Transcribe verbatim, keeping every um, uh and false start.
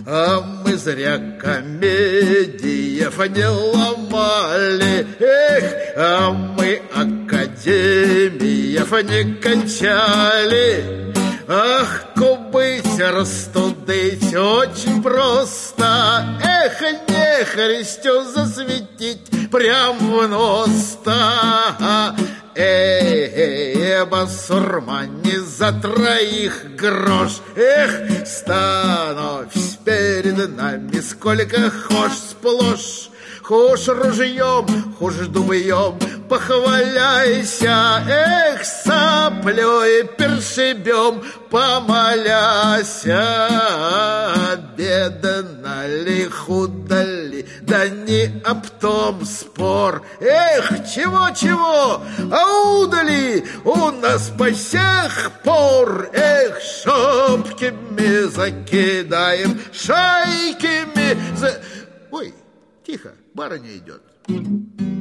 А мы зря комедиев не ломали. Эх, а мы академиев не кончали. Ах, кубыть, растудыть очень просто. Эх, не христю засветить прям в нос-то. Эй, эй, басурмане, за троих грош. Эх, становись перед нами сколько хошь, сплошь. Хошь ружьем, хошь дубьем, похваляйся. Эх, соплей першибем, помоляйся. Бедно ли, худо ли, да не об том спор. Эх, чего-чего, а удали у нас по сих пор. Эх, шопками закидаем, шайками за... Ой, тихо, барыня идет.